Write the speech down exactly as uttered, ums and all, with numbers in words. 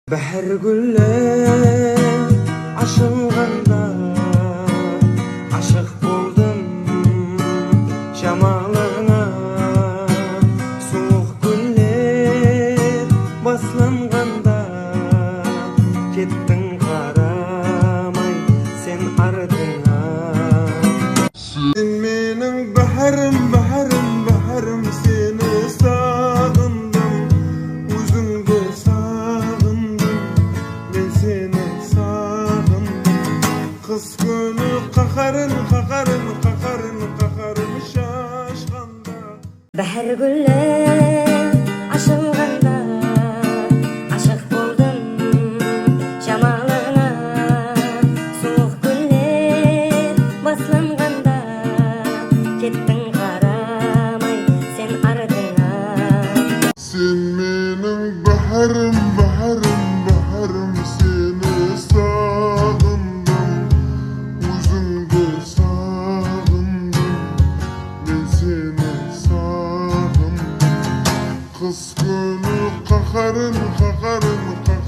Бәһәр гүлләр ашылганда ашык булдым шамалыңа, суық гүллер басланганда кеттің қарамай сен артыңа. Сен менің бәһәрім, бәһәрім, бәһәрім, сені сағындым, өзіңді сағындым, мен сені сағындым. Қыс күні қақарын, қақарын, қақарын, қақарын шашқанда. Бәһәр гүлләр ашылганда ашык болдым шамалыңа, суық гүллер басланганда кеттің қарамай сен артыңа. Сен менің бәһәрім, бәһәрім, бәһәрім, сені сағындым, өзіңді сағындым, мен сені сағындым. Қыс күні қақарын, қақарын, қақарын